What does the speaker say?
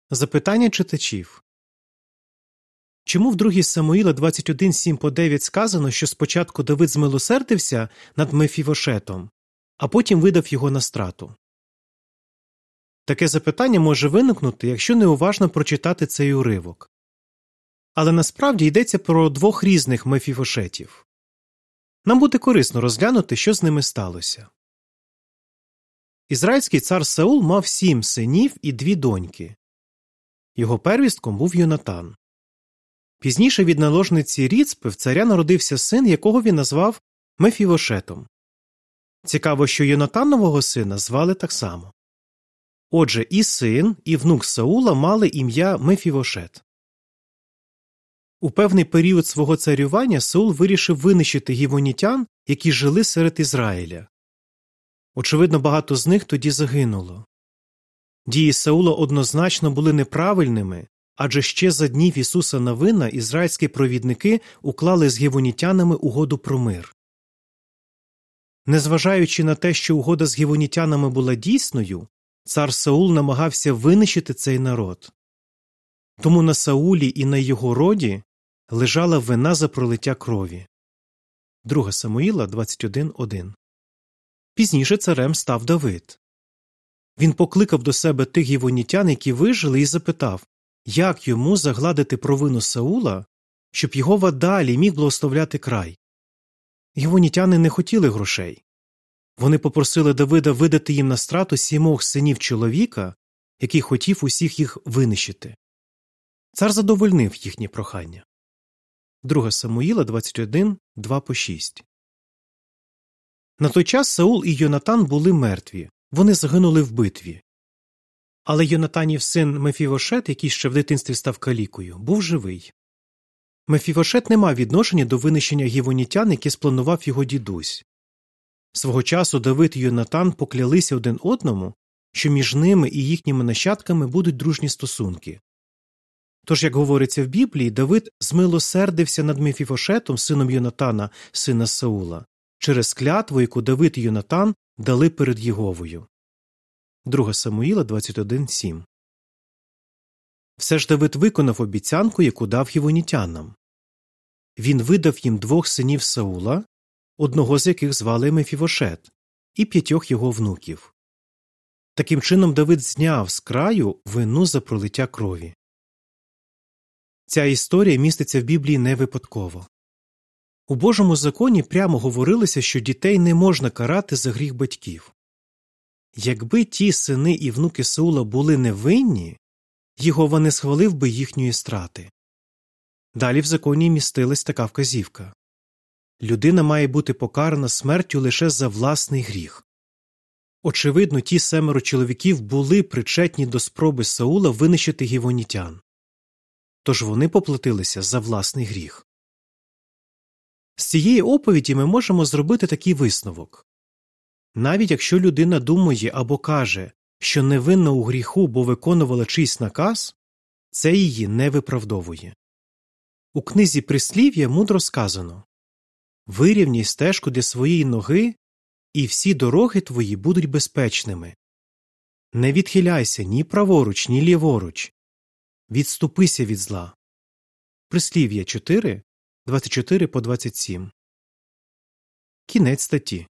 Запитання читачів. Чому в 2 Самуїла 21:7-9 сказано, що спочатку Давид змилосердився над Мефівошетом, а потім видав його на страту? Таке запитання може виникнути, якщо неуважно прочитати цей уривок. Але насправді йдеться про 2 різних Мефівошетів. Нам буде корисно розглянути, що з ними сталося. Ізраїльський цар Саул мав 7 синів і 2 доньки. Його первістком був Йонатан. Пізніше від наложниці Ріцпи в царя народився син, якого він назвав Мефівошетом. Цікаво, що Йонатанового сина звали так само. Отже, і син, і внук Саула мали ім'я Мефівошет. У певний період свого царювання Саул вирішив винищити гівонітян, які жили серед Ізраїля. Очевидно, багато з них тоді загинуло. Дії Саула однозначно були неправильними, адже ще за днів Ісуса Навина ізраїльські провідники уклали з гівонітянами угоду про мир. Незважаючи на те, що угода з гівонітянами була дійсною, цар Саул намагався винищити цей народ. Тому на Саулі і на його роді лежала вина за пролиття крові. 2 Самуїла 21:1. Пізніше царем став Давид. Він покликав до себе тих гівонітян, які вижили, і запитав, як йому загладити провину Саула, щоб Єгова далі міг благословляти край. Гівонітяни не хотіли грошей. Вони попросили Давида видати їм на страту 7 синів чоловіка, який хотів усіх їх винищити. Цар задовольнив їхнє прохання. 2 Самуїла 21:2-6. На той час Саул і Йонатан були мертві, вони загинули в битві. Але Йонатанів син Мефівошет, який ще в дитинстві став калікою, був живий. Мефівошет не мав відношення до винищення гівонітян, яке спланував його дідусь. Свого часу Давид і Йонатан поклялися один одному, що між ними і їхніми нащадками будуть дружні стосунки. Тож, як говориться в Біблії, Давид змилосердився над Мефівошетом, сином Йонатана, сина Саула, через клятву, яку Давид і Йонатан дали перед Єговою. 2 Самуїла 21:7. Все ж Давид виконав обіцянку, яку дав гівонітянам. Він видав їм 2 синів Саула, одного з яких звали Мефівошет, і 5 його внуків. Таким чином Давид зняв з краю вину за пролиття крові. Ця історія міститься в Біблії не випадково. У Божому законі прямо говорилося, що дітей не можна карати за гріх батьків. Якби ті сини і внуки Саула були невинні, Єгова не схвалив би їхньої страти. Далі в законі містилась така вказівка. Людина має бути покарана смертю лише за власний гріх. Очевидно, ті 7 чоловіків були причетні до спроби Саула винищити гівонітян. Тож вони поплатилися за власний гріх. З цієї оповіді ми можемо зробити такий висновок. Навіть якщо людина думає або каже, що невинна у гріху, бо виконувала чийсь наказ, це її не виправдовує. У книзі «Прислів'я» мудро сказано: «Вирівняй стежку для своєї ноги, і всі дороги твої будуть безпечними. Не відхиляйся ні праворуч, ні ліворуч. Відступися від зла». Прислів'я 4, 24-27. Кінець статті.